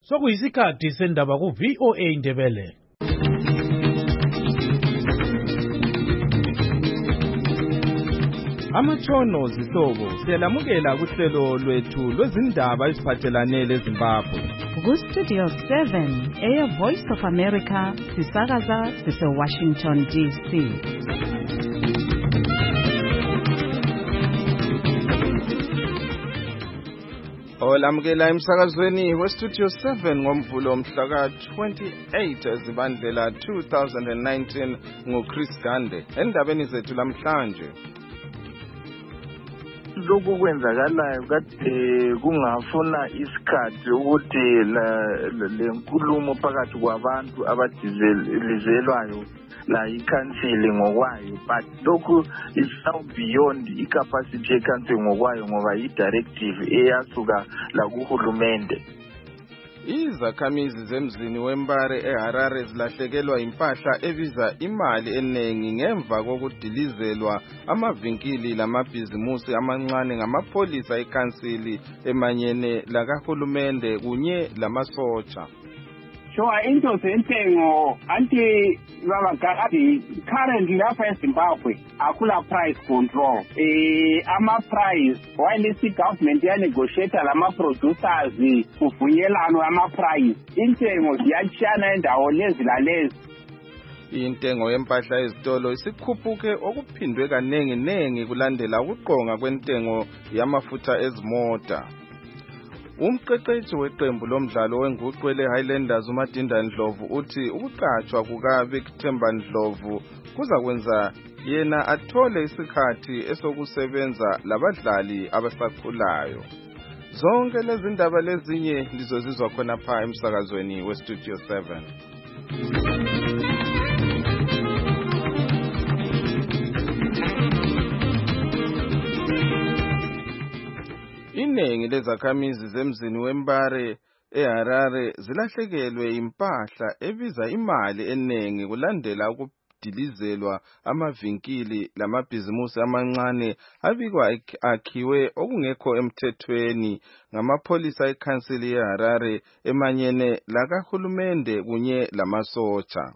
Sokuyisikhathi sendaba ku VOA Indebele. Amatshono zihlobo siyalamukela kuhlelo lwethu lwezindaba eziphathelane leZimbabwe. Ku-Studio 7 Air Voice of America sisakaza sise-Washington DC. Olamukela emsakazweni we-Studio 7 ngomvulo mhla ka-28 Zibandlela 2019 nguChris Gande. Endabeni zethu lamhlanje, lokhu kwenzakalayo kade kungafuna isikhathi ukuthi le nkulumo phakathi kwabantu abadizelizelwayo la ikhansili ngokwayo, but lokhu is now beyond i-capacity yekhansili ngokwayo ngoba i-directive eyasuka la kuhulumende. Izakhamizi zemzini weMbare eHarare zilahlekelwa impahla ebiza imali eningi ngemva kokudilizelwa amavinkili lamabhizimusi amancane ngamapholisa ekhansili emanyene lakahulumende kunye lamasotsha. Into zentengo anti babagadi currently lapha eZimbabwe akula price control. Ama price while isi government ya negotiate lama producers kuvunyelano ama price, intengo ziyachana endawo lezi lalezi. Intengo yempahla ezitolo isikhuphuke okuphindwe kanengi kulandela ukuqonga kwentengo yamafutha ezimota. Umqeqeshi weqembu lomdlalo wenguqu leHighlanders uMadinda Ndlovu uthi ukuqatshwa kukaVictor Ndlovu kuzakwenza yena athole isikhathi esokusebenza labadlali abasakhulayo. Zonke lezi ndaba lezinye lizozizwa khona pha emsakazweni weStudio 7. Iningi lezakhamizi zemzini weMbare eHarare zilahlekelwe impahla ebiza imali eningi kulandela ukudilizelwa amavinkili lamabhizimusi amancane abikwa akhiwe okungekho emthethweni ngamapholisa ekhansili yeHarare emanyene lakahulumende kunye lamasotsha.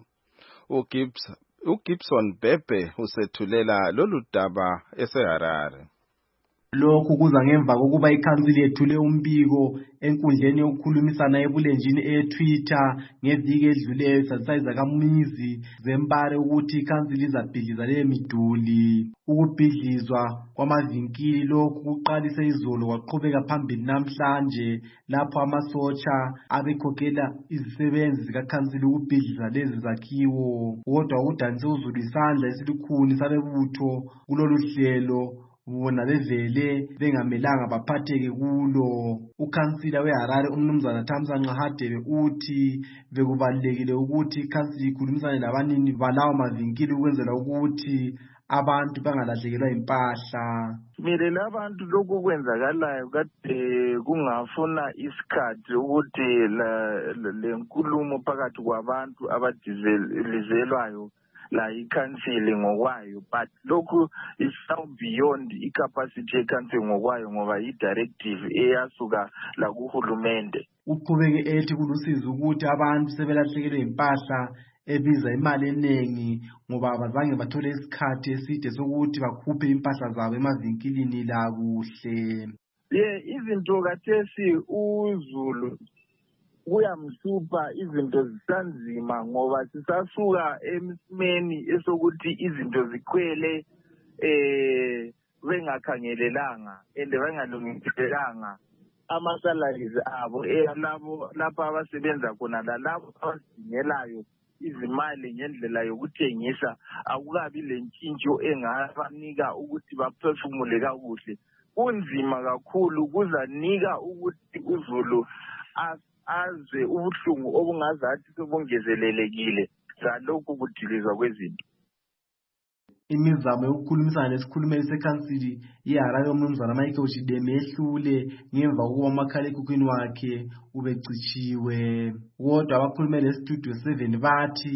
uGibson Bebe usethulela lolu daba eseHarare. Lokhu kuza ngemva kokuba ikhansili yethule umbiko enkundleni yokukhulumisana ebulenjini eTwitter ngeviki edluleyo isazisa izakhamizi zeMbare ukuthi ikhansili izabhidliza le miduli. Ukubhidlizwa kwamavinkili lokhu kuqalise izolo kwaqhubeka phambili namhlanje lapho amasotsha abekhokhela izisebenzi zikakhansili ukubhidliza lezi zakhiwo. Kodwa kudanise uzulu isandla esilukhuni sabebutho kulolu hlelo bona bevele bengamelanga baphatheke kulo. Ukhansila weHarare umnumzana Thamsanqa Hadebe uthi bekubalekile ukuthi ikhansili ikhulumisane labanini balawo mavinkili ukwenzela ukuthi abantu bangalahlekelwa impahla. Mirela abantu lokhu kwenzakalayo kade kungafuna isikhathi ukuthi le nkulumo phakathi kwabantu abadizelizelwayo la ikhansili ngokwayo, but lokhu is now beyond i-capacity yekhansili ngokwayo ngoba i-directive eyasuka la kuhulumende. Uqhubeke ethi kulusizi ukuthi abantu sebelahlekelwe impahla ebiza imali eningi ngoba abazange bathole isikhathi eside sokuthi bakhuphe impahla zabo emavinkilini la kuhle. Izinto kathesi uzulu kuyamhlupha, izinto zisanzima ngoba sisasuka emsimeni esokuthi izinto zikhwele bengakhangelelanga bengalungiselelanga ama-salaries abo lapho abasebenza khona lalabo abazidingelayo izimali ngendlela yokuthengisa akukabi lentshintsho engabanika ukuthi baphefumule kakuhle. Kunzima kakhulu, kuzanika ukuthi uzulu azwe ubuhlungu obungazathi sobongezelelekile zalokhu kudilizwa kwezinto. Imizamo yokukhulumisana lesikhulumeli sekhansili yeHarare umnumzana Michael Chideme ehlule ngemva kokuba umakhalekhukhwini wakhe ubecitshiwe. Kodwa abakhulumeli eStudio 7 bathi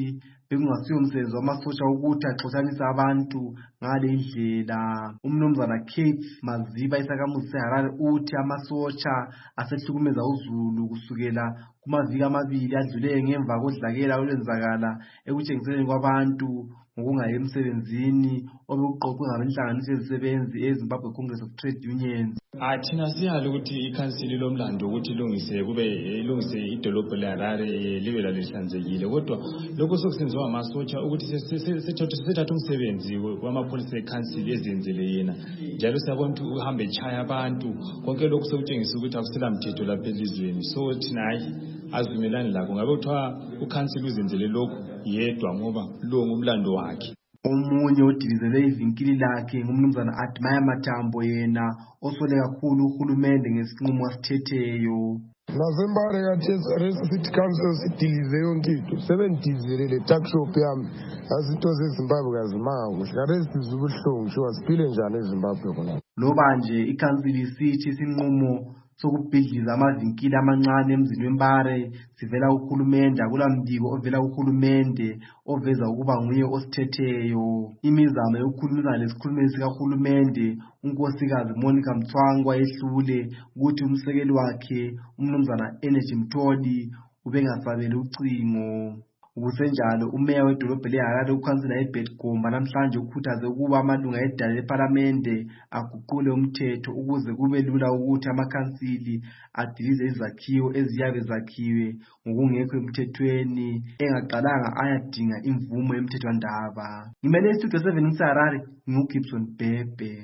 bekungasiyo umsebenzi wamasotsha ukuthi axotshanise abantu ngale ndlela. Umnumzana Kate Maziba isakhamuzi seHarare uthi amasotsha asehlukumeza uZulu kusukela kumaviki amabili adluleyo ngemva kodlakela olwenzakala ekutshengiseleni kwabantu ngokungayi emsebenzini obekuqoqwe ngabenhlanganiso ezisebenzi eZimbabwe Congress of Trade Unions. Thina siyalo ukuthi ikhansili lomlando ukuthi ilungise idolobho leHarare libe lalihlanzekile, kodwa lokho sokusenziwa amasotsha ukuthi sethatha umsebenzi wamapholisa ekhansili ezenzele yena, njalo siyabona ukuthi uhambe echaya abantu, konke lokhu sokutshengisa ukuthi akusela mthetho lapha elizweni. So thina hayi azivumelani lakho, ngabe kuthiwa ukhansili uzenzele lokhu yedwa ngoba lo ngumlando wakhe. Omunye odilizele ivinkili lakhe ngumnumzana Admire Matambo, yena osole kakhulu uhulumende ngesinqumo asithetheyo. Nazembare kathi City Council sidilize yonke into, sebendizele le tax shop yami azinto zeZimbabwe kazimanga kuhle, kade sizubuhlungu sho siphile njani eZimbabwe khona. Loba nje ikhansili sithi isinqumo sokubhidliza amavinkili amancane emzini wembare sivela kuhulumende, akulambiko ovela kuhulumende oveza ukuba nguye osithetheyo. Imizamo yokukhulumisana lesikhulumeli sikahulumende unkosikazi Monica Mthwangwa yehlule ukuthi umsekeli wakhe umnumzana Energy Mthodi ubengasabeli ucingo. Ukusenjalo umeya wedolobho leHarare ukhansila eBert Gomba namhlanje ukhuthaze ukuba amalunga edale leParlamente aguqule umthetho ukuze kube lula ukuthi amakhansili adilize izakhiwo eziyabe zakhiwe ngokungekho emthethweni engaqalanga ayadinga imvumo yemthethwandaba. Ngimele istudio 7 ngiseHarare, nguGibson Bhebhe.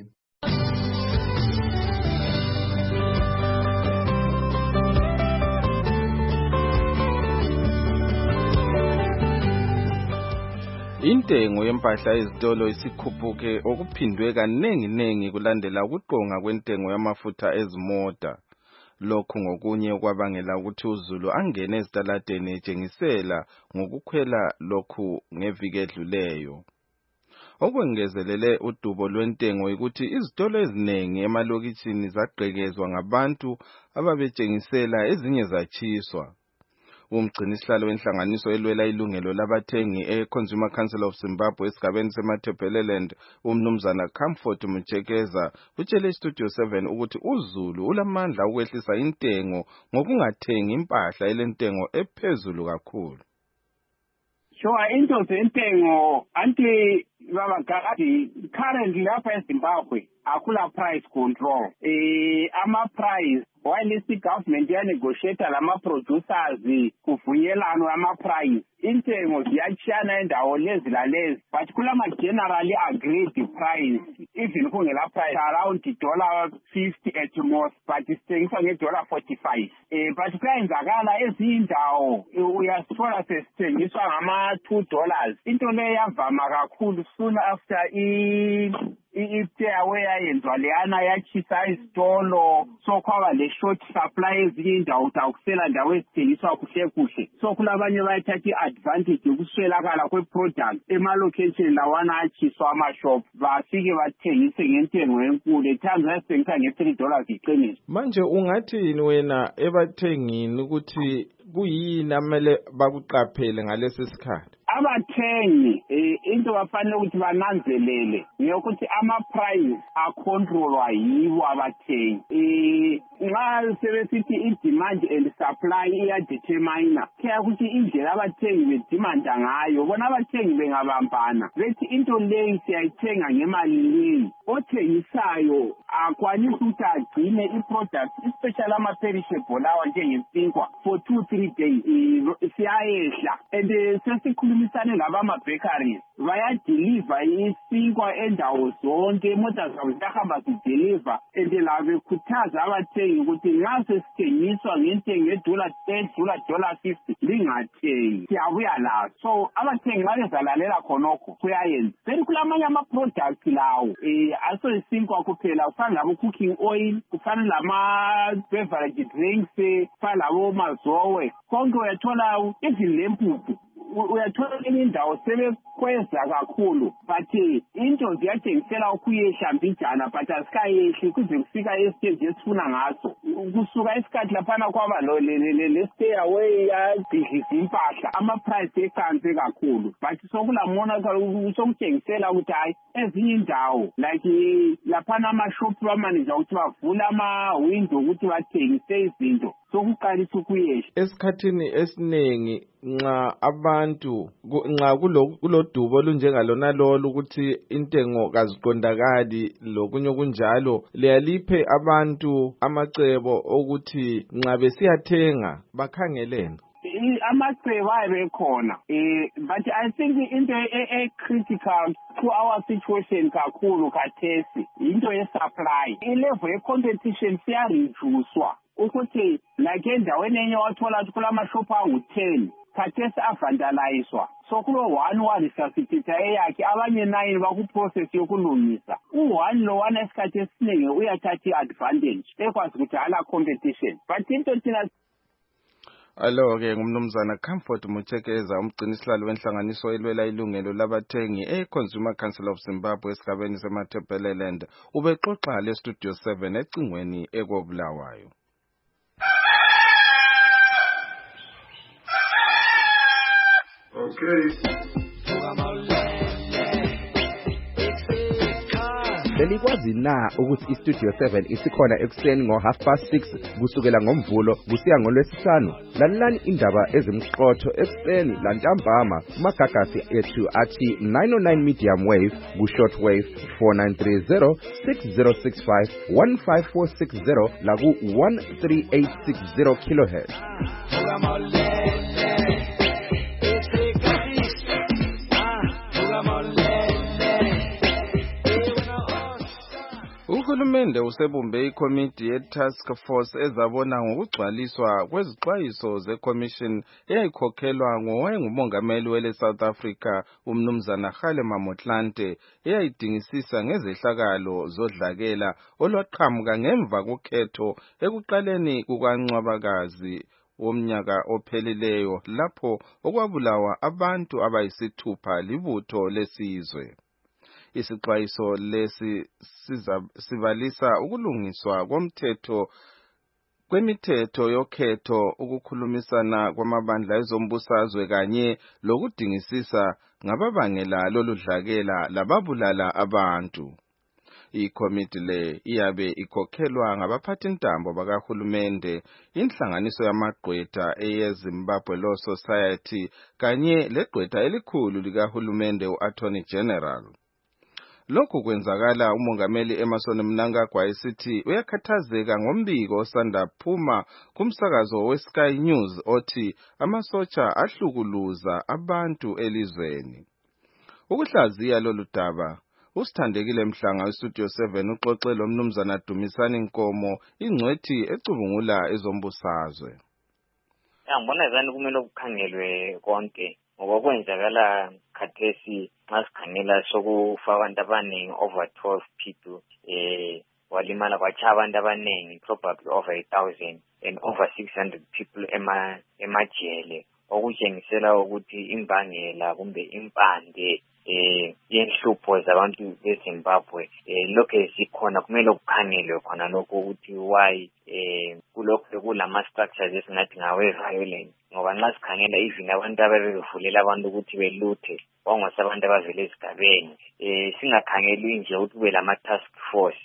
Intengo yempahla ezitolo isikhuphuke okuphindwe kanengi kulandela ukuqonga kwentengo yamafutha ezimota. Lokhu ngokunye okwabangela ukuthi uZulu angene ezitaladeni etshengisela ngokukhwela lokhu ngeviki edluleyo. Okwengezelele udubo lwentengo ukuthi izitolo eziningi emalokitshini zagqekezwa ngabantu ababetshengisela ezinye zachiswa. Umgcinisihlalo wenhlanganiso elwela ilungelo labathengi eConsumer Council of Zimbabwe esigabeni seMatabeleland umnumzana Comfort Mutshekeza utshele iStudio 7 ukuthi uZulu ulamandla ukwehlisa intengo ngokungathengi impahla elentengo ephezulu kakhulu. Sure, into zentengo anti baba gadi currently lapha eZimbabwe akula price control. Ama price while the government ya negotiate lama producers kuvunyelano ama price intengo ziyachana endawo lezi lalezi, but kulama generally agreed price even kungela price around $50 at most, but sithengiswa nge$45. But kuyenzakala ezindawo uyasithola sesithengiswa ngama $2. Into le yavama kakhulu soon after iteawe yayenzwa leyana yachisa izitolo, so kwaba le short supply ezinye indawo utakusela ndawo ezithengiswa kuhle. So kulabanye bayathatha i-advantage yokuswelakala kwe-product emalocation lawana achiswa ama-shop, bafike bathengise ngentengo enkulu, ethanzi yasithengisa nge$3 iqiniso. Manje ungathini wena ebathengini ukuthi kuyini amele bakuqaphele ngalesi sikhathi? Abathengi into bafanele ukuthi bananzelele ngiyokuthi ama-price acontrolwa yibo abathengi. Nxa sebesithi i-demand and supply iyadetermina kaya ukuthi indlela abathengi bedimanda ngayo, bona abathengi bengabambana bethi into leyi siyayithenga ngemali leyi, othengisayo akwanisa ukuthi agcine i-product especially ama-perishable lawa njengesinkwa for 2-3 days siyayehla. And sesikhulumisane labama-bakeries bayadeliver isinkwa endawo zonke, imota zabo ziyahamba zideliver, and labo bekhuthaza abathengi ukuthi nxa sesithengiswa ngentengo $50 lingathengi, siyabuya lazo. So abathengi nxa bezalalela khonokho kuyayenza. Then kulamanye ama-products lawo aso isinkwa kuphela, kufana labo-cooking oil, kufana lama-beverage drinks, kufana labo-mazowe, konke uyathola even lempuphu uyathola enye indawo kweza kakhulu but into ziyatshengisela ukuyehla mbijana but asikayehli kuze kufika estage esifuna ngaso kusuka isikhathi laphana kwaba le stay away yabhidliza impahla ama-price eqanse kakhulu but sokulamona sokutshengisela ukuthi hayi ezinye indawo like laphana ama-shops bamanager ukuthi bavula ama-window ukuthi bathengise izinto sokuqalisa ukuyehla. Esikhathini esiningi nxa abantu nxa kulodubo olunjengalona lolu ukuthi intengo kaziqondakali lokunye kunjalo liyaliphe abantu amacebo okuthi nxa besiyathenga bakhangelene. Amacebo ayebekhona but I think into critical to our situation kakhulu khathesi into ye-supply ilevel ye-competition siyareducewa ukuthi like endaweni enye wathola ukuthi kulamashophu angu-10 khathesi avandalizwa so kulo-1 sasithitha eyakhe abanye 9 bakuprocess yokulungisa u-1 lo-1 esikhathi esiningi uyathatha i-advantage ekwazi ukuthi hala competition but into thina Alo-ke ngumnumzana Comfort Muchekeza umgcinisihlalo wenhlanganiso elwela ilungelo labathengi e-Consumer Council of Zimbabwe esigabeni semaThebeleland ubexoxa le-Studio 7 ecingweni ekobulawayo. Okay. Belikwazi na ukuthi iStudio 7 isikhona ekuseni ngo6:30 kusukela ngomvulo kusiya ngolwesihlanu. Lalelani indaba ezimqotho ekuseni lantambama kumagagasi ethu athi 909 medium wave ku-short wave 4930 6065 15460 laku 13860 kilohertz. Uhulumende usebumbe ikomiti ye-task force ezabona ngokugcwaliswa kwezixwayiso ze-commission eyayikhokhelwa ngowayengumongameli wele South Africa umnumzana Kgalema Motlanthe eyayidingisisa ngezehlakalo zodlakela olwaqhamuka ngemva kokhetho ekuqaleni kukaNcwabakazi womnyaka ophelileyo lapho okwabulawa abantu abayisithupha libutho lesizwe. Isixwayiso lesi sibalisa ukulungiswa kwemithetho yokhetho ukukhulumisana kwamabandla ezombusazwe kanye lokudingisisa ngababangela loludlakela lababulala abantu. Ikomiti le iyabe ikhokhelwa ngabaphathintambo bakahulumende, inhlanganiso yamagqwetha eyeZimbabwe Law Society kanye legqwetha elikhulu likahulumende u-Attorney General. Lokhu kwenzakala umongameli Emmerson Mnangagwa esithi uyakhathazeka ngombiko osanda phuma kumsakazo weSky News othi amasotsha ahlukuluza abantu elizweni. Ukuhlaziya lolu daba usithandekile Mhlanga weStudio 7 uxoxe lo mnumzana Dumisani Nkomo ingcwethi ecubungula ezombusazwe. Ngibona zani kumele ukukhangelwe konke ngoba kwenzakala khathesi masikhangela sokufa abantu abaningi over 12 people walimala kwacha abantu abaningi probably over 1,000 and over 600 people emajele okutshengisela ukuthi imbangela kumbe impande yenhlupho zabantu beZimbabwe lokho sikhona kumele ukukhangelwe khona lokho ukuthi why kulokho kulama structures esingathi ngawe violence ngoba nxa sikhangela even abantu ababevulela abantu ukuthi beluthe kwangose abantu abavele esigabeni singakhangeli nje ukuthi kube lama task force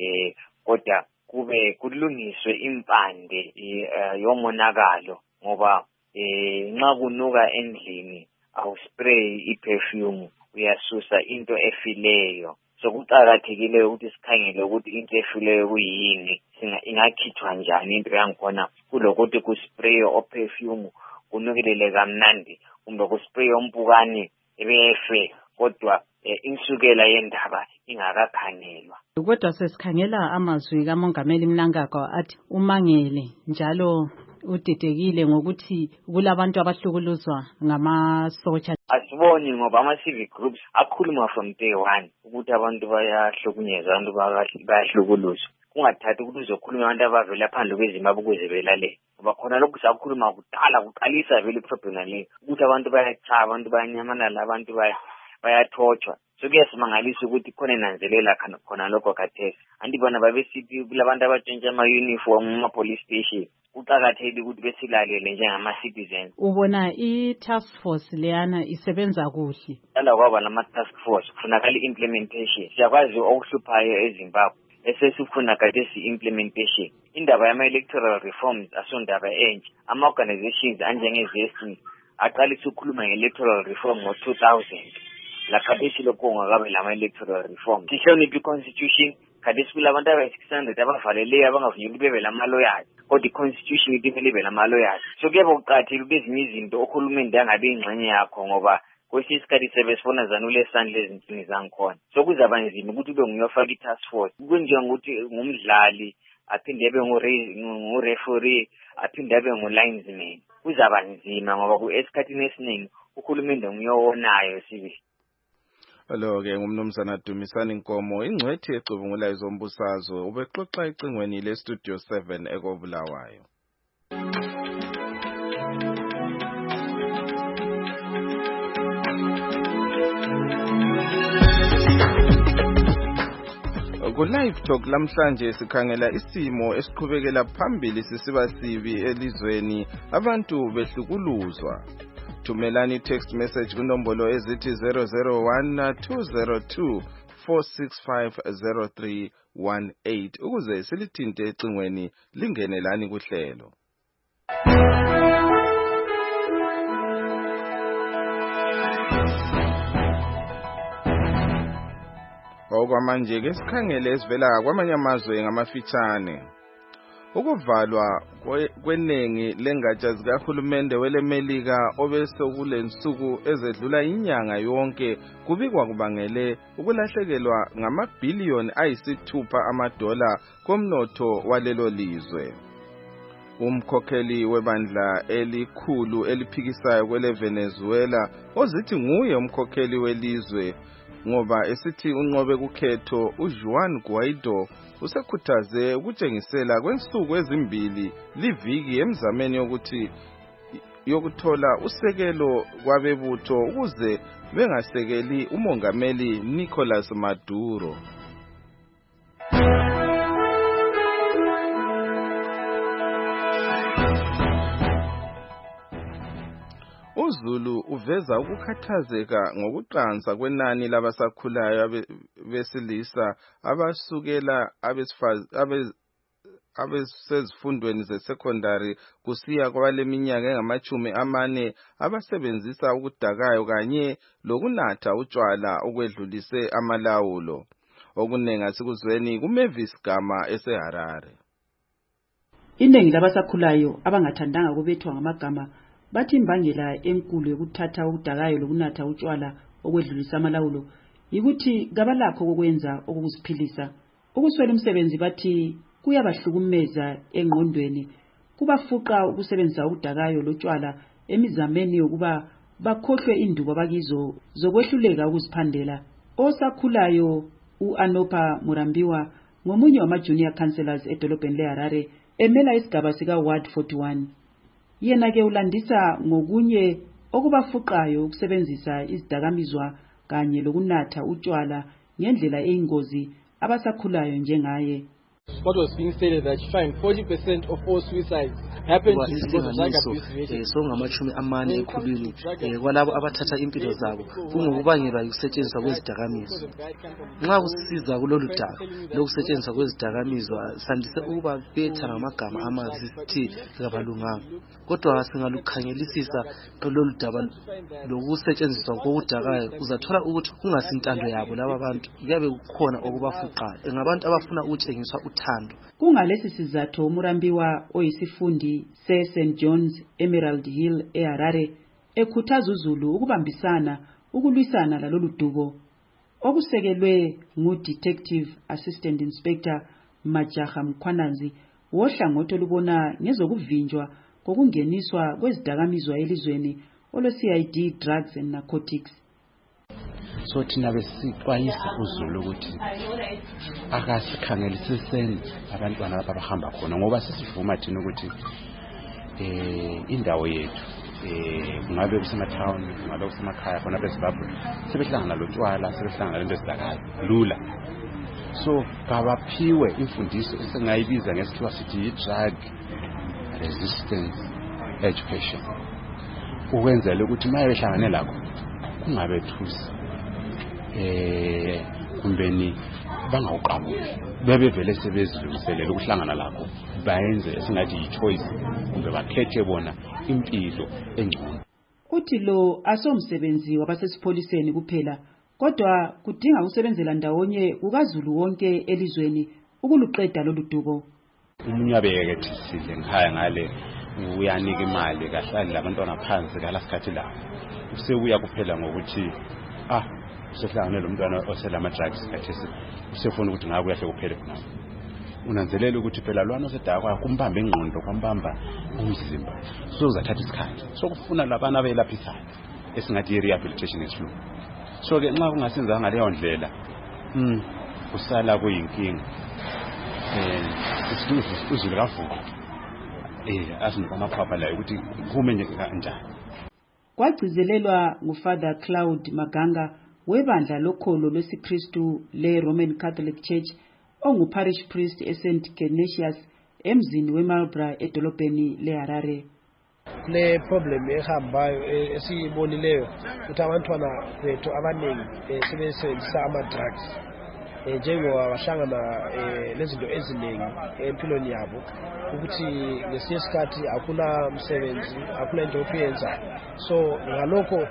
kodwa kube kulungiswe impande yomonakalo ngoba nxa kunuka endlini awuspray iperfume uyasusa into efileyo sokuqhakathekile ukuthi sikhangele ukuthi into efileyo kuyini ingakhithwa njani into yangikhona kulokuthi kuspray operfume kunukelele kamnandi kumbe kuspray ompukani ebefe kodwa insukela yendaba ingakakhangelwa. Kodwa sesikhangela amazwi kaMongameli Mnangagwa athi umangele njalo udidekile ngokuthi kulabantu abahlukuluzwa ngamasotsha. Asiboni ngoba ama-civic groups akhuluma from day one ukuthi abantu bayahlukunyezwa, abantu bayahlukuluzwa. Kungathathi ukuthi uzokhuluma abantu abavela phandle kweZimbabwe ukuze belalele. Ngoba khona lokhu sakhuluma kudala kuqalisa vele iproblem leyo ukuthi abantu bayachaba, abantu bayanyamalala, abantu bayathothwa. So kuyasimangalisa ukuthi khona nanzelela khona lokho khathesi. Andibona babesithi kulabantu abatshentshwa ama-uniform ama-police station kuqakathekile ukuthi besilalele njengama-citizens. Ubona i-task force leyana isebenza kuhle? Ala kwaba lama-task force kufunakala i-implementation. Siyakwazi okuhluphayo eZimbabwe esesifuna khathesi implementation. Indaba yama-electoral reforms asondaba entsha. Ama-organizations anjenge-ZESTI aqalisa ukukhuluma nge-electoral reform ngo-2000. La khathesi lokho ngakabe lama-electoral reform. Sihloniphe i-constitution. Khathesi kulabantu abayi-600 abavaleleyo abangavunyelwa bebe lama-lawyers. Kodwa i-constitution ithi kumele ibe lama-lawyers. So kuyaba kuqakathekile ukuthi ezinye izinto uhulumende angabe ingxenye yakho ngoba kwesinye isikhathi sebesifuna zanule esandla ezintini zangikhona. So kuzaba nzima ukuthi ube nguyofaka i-task force. Kunjengokuthi ngumdlali aphinde abe ngu-referee aphinde abe ngu-linesman. Kuzaba nzima ngoba esikhathini esiningi uhulumende nguyowonayo sibili. Lo-ke ngumnumzana Dumisani Nkomo, ingcwethi ecubungulayo zombusazwe, ubexoxa ecingweni le-Studio 7 ekobulawayo. Ku-Live Talk lamhlanje sikhangela isimo esiqhubekela phambili sisiba sibi elizweni, abantu behlukuluzwa. Thumelani text message kunombolo ezithi 001-202-465-0318 ukuze silithinte ecingweni lingenelani kuhlelo. Okwamanje ke sikhangele esivela kwamanye amazwe ngamafitshane. Ukuvalwa kwenengi lengatsha zikahulumende welemelika obesokulensuku ezedlula inyanga yonke kubikwa kubangele ukulahlekelwa ngamabhiliyoni ayisithupha $6 komnotho walelo lizwe. Umkhokheli webandla elikhulu eliphikisayo kwele Venezuela ozithi nguye umkhokheli welizwe ngoba esithi unqobe kukhetho uJuan Guaido usekhuthaze ukutshengisela kwensuku ezimbili liviki emzameni yokuthola usekelo kwabebutho ukuze bengasekeli umongameli Nicolas Maduro. uZulu uveza ukukhathazeka ngokuqansa kwenani labasakhulayo besilisa abasukela abesezifundweni ze-secondary kusiya kwaleminyaka engama-40 abasebenzisa ukudakayo kanye lokunatha utshwala okwedlulise amalawulo. Okunengi asikuzweni kuMavis Gama eseHarare. Iningi labasakhulayo abangathandanga kubethwa ngamagama bathi imbangela enkulu yokuthatha udakayo lokunatha utshwala okwedlulisa amalawulo yikuthi kabalakho kokwenza okuziphilisa. Ukuswela umsebenzi bathi kuyabahlukumeza engqondweni, kubafuqa ukusebenzisa udakayo lotshwala emizameni yokuba bakhohlwe indubo abakizo zokwehluleka ukuziphandela. Osakhulayo uAnopa Murambiwa ngomunye wama-junior councillors edolobheni leHarare emela isigaba sika Ward 41. Yena ke ulandisa ngokunye okubafuqayo ukusebenzisa izidakamizwa kanye lokunatha utshwala ngendlela eyingozi abasakhulayo njengaye. What was being stated that you find 40% of all suicides happen to because of drug abuse. So ngamachumi amane ekhulwini kwalabo abathatha impilo zabo kungokubangelwa ukusetshenziswa kwezidakamizwa. Nxa kusiza kulolu daba lokusetshenziswa kwezidakamizwa sandise ukuba betha ngamagama amazithi kabalunganga. Kodwa singalukhangelisisa lolu daba lokusetshenziswa kokudakayo uzathola ukuthi kungasintando yabo laba bantu kuyabe kukhona okubafuqayo. Ngabantu abafuna ukutshengiswa uthando. Kungalesi sizatho Murambiwa oyisifundi se-St. John's Emerald Hill eHarare ekhuthaza uZulu ukubambisana ukulwisana lalolu dubo okusekelwe ngu-Detective Assistant Inspector Majaha Mkhwananzi wohlangothi olubona ngezokuvinjwa kokungeniswa kwezidakamizwa elizweni olo-CID Drugs and Narcotics. So thina besixwayisa uZulu ukuthi akasikhangelisiseni abantwana lapha abahamba khona ngoba sesivuma thina ukuthi indawo yethu kungabe kusemathawuni kungabe kusemakhaya khona beZimbabwe sebehlangana lotshwala sebehlangana lento ezidakayo lula so kabaphiwe imfundiso esengayibiza ngesikhiwa sithi drug resistance education ukwenzela ukuthi maye behlangane lakho kungabe thusi kumbeni bangawuqabuli bebevele sebezilungiselela ukuhlangana lakho bayenze esingathi yi-choice kumbe bakhethe bona impilo engcono. Uthi lo asomsebenzi wabasesipholiseni kuphela kodwa kudinga usebenzela ndawonye kukaZulu wonke elizweni ukuluqeda lolu dubo. Umunye abeke thisile ngikhaya ngale uyanika imali kahlali labantwana phansi ngalasikhathi la usebuya kuphela ngokuthi usehlangane lo mntwana oselama drugs kathesi usefuna ukuthi ngabe uyahle kuphele khona unanzelela ukuthi phela lwana osedakwa kumbamba ingqondo kwambamba umzimba so uzathatha isikhathi sokufuna labana abelaphisayo esingathi rehabilitation esilungu so ke nxa kungasenza ngaleyo ndlela usala kuyinkinga isizwe uzulu kavuka asinika amaphapha la ukuthi kume nje kanjani. Kwagcizelelwa nguFather Cloud Maganga webandla lokholo lwesiKristu le-Roman Catholic Church onguparish priest eSt Canisius emzini weMarlborough edolobheni leHarare. Le problem ehambayo esiyibonileyo ukuthi abantwana bethu abaningi sebesebenzisa ama-drugs njengoba bahlangana lezinto eziningi empilweni yabo ukuthi ngesinye isikhathi akuna msebenzi akuna into yokuyenza so ngalokho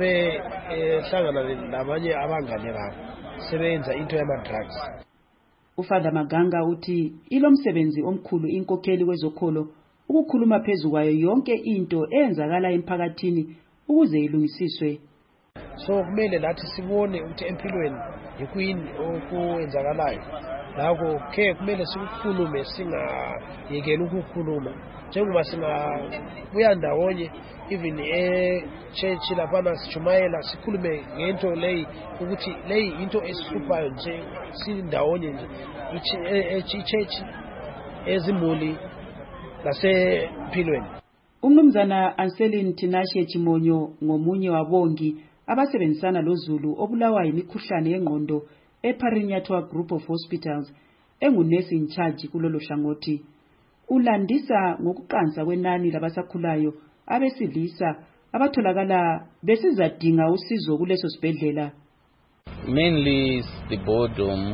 sebehlangana nabanye abangane babo sebenza into yama-drugs. uFather Maganga uthi ilo msebenzi omkhulu inkokheli kwezokholo ukukhuluma phezu kwayo yonke into eyenzakala emphakathini ukuze ilungisiswe. So kumele lathi sibone ukuthi empilweni yikuyini okwenzakalayo lakho ke kumele sikukhulume singayekeli ukukhuluma njengoba singabuya ndawonye even church lapha sichumayela sikhulume ngento leyi ukuthi leyi into esihluphayo nje sindawonye nje ichurch ezimuli lasempilweni. Umnumzana Anselin Tinashe Chimonyo ngomunye wabongi abasebenzisana loZulu obulawa yimikhuhlane yengqondo eParinyatwa Group of Hospitals engunesi in charge kulolu hlangothi. Ulandisa ngokuqansa kwenani labasakhulayo abesilisa abatholakala besizadinga usizo kuleso sibhedlela. Mainly the boredom,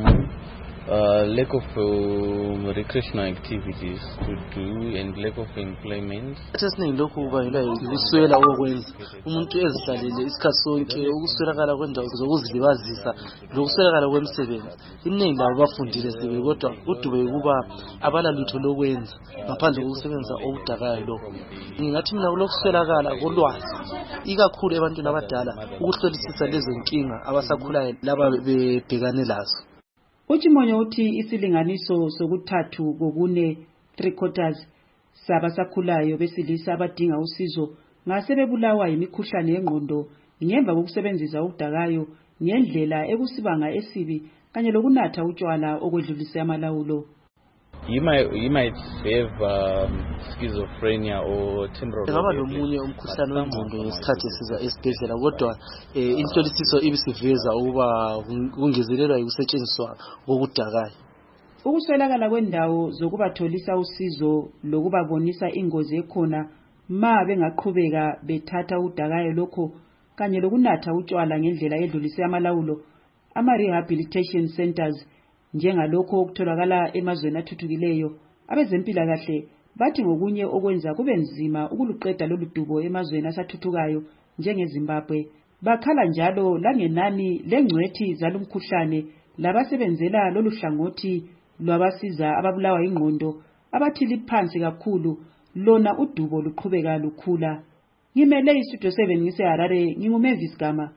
lack of recreational activities to do and lack of employment. Esiningi lokhu kubangelwa yikuswela okwenza umuntu ezihlalele isikhathi sonke ukuswelakala kwendawo zokuzilibazisa lokuswelakala kwemisebenzi. Iningi labo bafundile sebe kodwa uDube ukuba abala lutho lokwenza ngaphandle kokusebenza okudakayo lokho. Ngingathi mina kulokuswelakala kolwazi ikakhulu ebantwini abadala ukuhlolisisa lezo nkinga abasakhulayo laba bebhekane lazo. Uchimonyo uthi isilinganiso sokuthathu kokune 3/4 sabasakhulayo besilisa abadinga usizo ngasebebulawa yimikhuhlane yengqondo ngemva kokusebenzisa ukudakayo ngendlela ekusibanga esibi kanye lokunatha utshwala okwedlulisa amalawulo. You might have schizophrenia or temporal. Ngaba lomunye umkhuhlane wengqondo ngesikhathi esiza esibhedlela kodwa inhlolisiso ibisiveza ukuba kungezelelwa ukusetshenziswa kokudakayo. Ukuswelakala kwendawo zokubatholisa usizo lokubabonisa ingozi ekhona ma bengaqhubeka bethatha udakayo lokho kanye lokunatha utshwala ngendlela edlulisa amalawulo ama-rehabilitation centers njengalokho okutholakala emazweni athuthukileyo. Abezempilakahle bathi ngokunye okwenza kube nzima ukuluqeda lolu dubo emazweni asathuthukayo njengeZimbabwe. Bakhala njalo langenani lengcwethi zalumkhuhlane labasebenzela lolu hlangothi lwabasiza ababulawa ingqondo abathi liphansi kakhulu lona udubo luqhubeka lukhula. Ngimele iStudio 7 ngiseHarare nginguMavis Gama.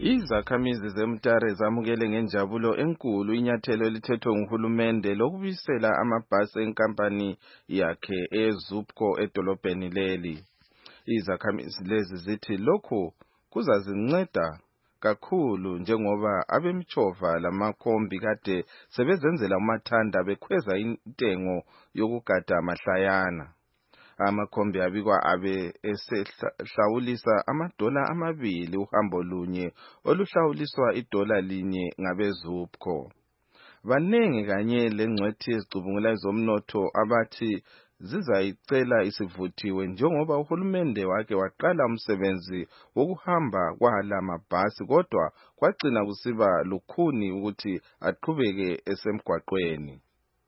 Izakhamizi zeMtare zamukele ngenjabulo enkulu inyathelo elithethwe nguhulumende lokubisela amabhasi enkampani yakhe eZupco edolobheni leli. Izakhamizi lezi zithi lokhu kuzazinceda kakhulu njengoba abemtshova lamakhombi kade sebezenzela umathanda bekhweza intengo yokugada mahlayana. Amakhombi abikwa abe esehlawulisa $2 uhambo lunye oluhlawuliswa $1 ngabezupco. Banengi kanye lengcwethi ezicubungula zomnotho abathi zizayicela isivuthiwe njengoba uhulumende wake waqala umsebenzi wokuhamba kwala mabhasi kodwa kwagcina kusiba lukhuni ukuthi aqhubeke esemgwaqweni.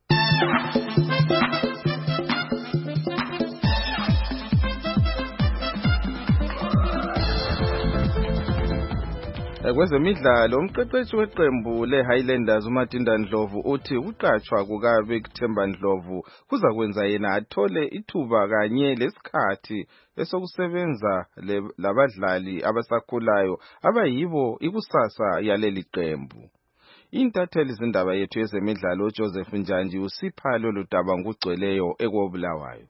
Kwezemidlalo umqeqeshi weqembu leHighlanders uMatinda Ndlovu uthi ukuqatshwa kukaBekthemba Ndlovu kuzakwenza yena athole ithuba kanye lesikhathi esokusebenza labadlali abasakhulayo abayibo ikusasa yaleli qembu. Intatheli zindaba yethu yezemidlalo uJoseph Njanji usipha lolu daba ngugcweleyo ekobulawayo.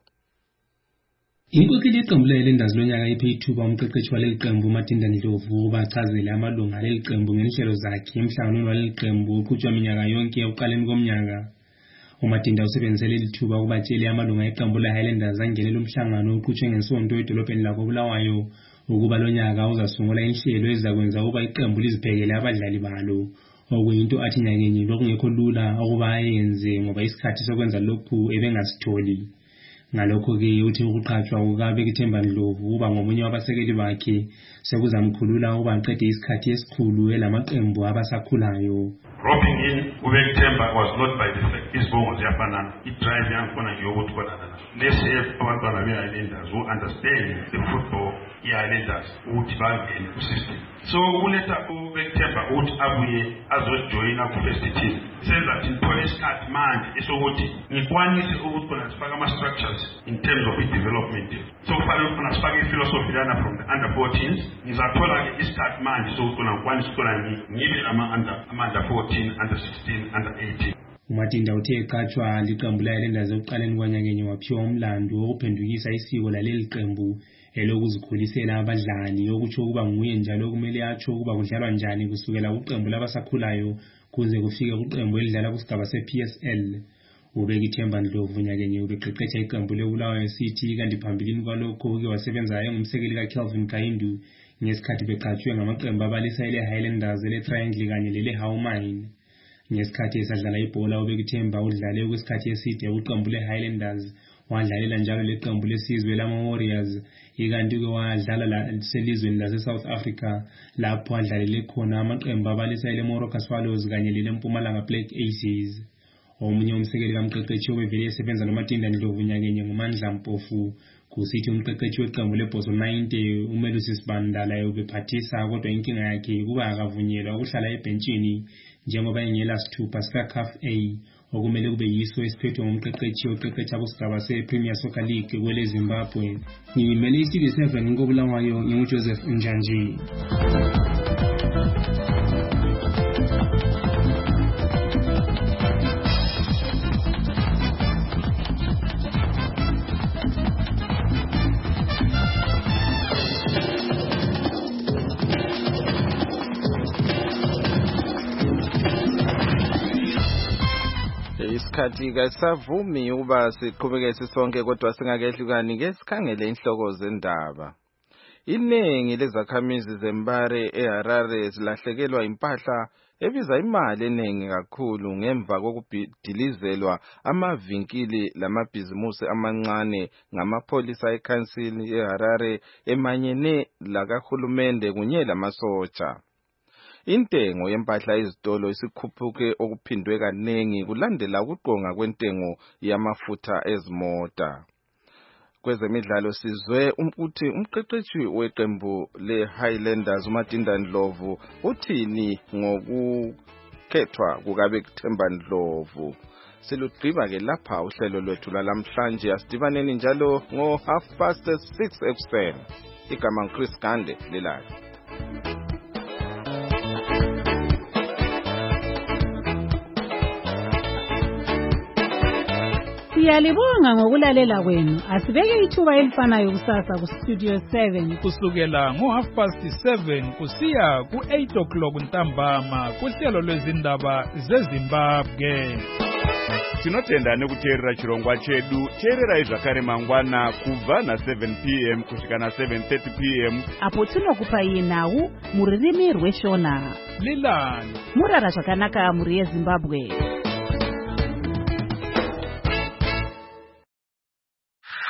Inkokheli yeqembu leHighlanders lonyaka iphe ithuba umqeqeshi waleli qembu uMatinda Ndlovu bachazele amalunga aleli qembu ngenhlelo zakhe emhlanganweni waleli qembu uqhutshwa minyaka yonke ekuqaleni komnyaka. uMatinda usebenzise leli thuba ukubatshela amalunga eqembu leHighlanders angenele umhlangano oqhutshwe ngesonto edolobheni lako Bulawayo ukuba lonyaka uzasungula inhlelo ezakwenza ukuba iqembu liziphekele abadlali balo. Okuyinto athi nyakenye lokungekho lula ukuba ayenze ngoba isikhathi sokwenza lokhu ebengasitholi. Ngalokho-ke uthi ukuqhatshwa kukaBekthemba Ndlovu uba ngomunye wabasekeli bakhe sekuzamkhulula ukuba aqede isikhathi esikhulu elamaqembu abasakhulayo. Dropping in uBekthemba was not by defect. Izibongo ziyafanana. I-drive yakhona ngeyokuthi kodwa let's have abantwana beHighlanders who understand the football yeHighlanders ukuthi bangene ku-system. So kuletha uBekthemba ukuthi abuye azojoyina ku-first team. Senza ukuthi ngithole isikhathi manje esokuthi ngikwanise ukuthi khona sifake ama-structures in terms of i-development. So kufanele khona sifake i-philosophy lana from the under-14s. Ngizathola-ke isikhathi manje sokuthi khona ngikwanise ukuthola ngibe ama-under-14, under-16, under-18. uMatinda uthe eqatshwa liqembu leHighlanders ekuqaleni kwanyakenye waphiwa umlando wokuphendukisa isiko laleli qembu elokuzikhulisela abadlali okutsho ukuba nguye njalo kumele atsho ukuba kudlalwa njani kusukela kuqembu labasakhulayo kuze kufike kuqembu elidlala kusigaba se-PSL. uBekthemba Ndlovu nyakenye ubeqeqesha iqembu leBulawayo City kanti phambilini kwalokho uke wasebenza engumsekeli kaKelvin Kaindu ngesikhathi beqatshwe ngamaqembu abalisa leHighlanders leTriangle kanye leHowmine. Ngesikhathi esadlala ibhola uBekthemba udlale kwesikhathi eside kuqembu leHighlanders wadlalela njalo leqembu lesizwe lama-Warriors ikanti-ke wadlala selizweni lase-South Africa lapho adlalele khona amaqembu abalisa leMoroka Swallows kanye leMpumalanga Black Aces. Omunye umsekeli kamqeqeshi obevele esebenza noMatinda Ndlovu nyakenye nguMandla Mpofu kusithi umqeqeshi weqembu leBhoso 90 uMelusi Bandala ubephathisa kodwa inkinga yakhe kuba akavunyelwa ukuhlala ebhentshini njengoba engela sithupha sika-CAF A okumele kube yiso esiphethwe ngumqeqeshi oqeqesha kusigaba se-Premier Soccer League kwele Zimbabwe. Ngimele iStudio 7 ngobulawayo nginguJoseph Njanji. Isikhathi kasavumi uba siqhubeke sisonke kodwa singakehlukani ngesikhangele inhloko zendaba. Iningi lezakhamizi zeMbare eHarare zilahlekelwa impahla ebiza imali eningi kakhulu ngemva kokubhidilizelwa amavinkili lamabhizimusi amancane ngamapholisa ekhansili eHarare emanyene lakahulumende kunye lamasotsha. Intengo yempahla ezitolo isikhuphuke okuphindwe kanengi kulandela ukuqonga kwentengo yamafutha ezimota. Kwezemidlalo sizwe ukuthi umqeqeshi weqembu leHighlanders uMatinda Ndlovu uthini ngokukhethwa kukaBekthemba Ndlovu. Silugqiba-ke lapha uhlelo lwethu lalamhlanje asidibaneni njalo ngo6:30 ekuseni. Igama nguChris Gande lelayo. Siyalibonga ngokulalela kwenu. Asibeke ithuba elifanayo kusasa ku Studio 7 kusukela ngo7:30 kusiya ku8 ntambama kuhlelo lwezindaba zeZimbabwe. Tinotenda nekuteerera chirongwa chedu. Teererai zvakare mangwana kubva na7 p.m. kusvika na7:30 p.m. apo tinokupai nhau muririmi rweshona. Lilani murara zvakanaka muri yeZimbabwe.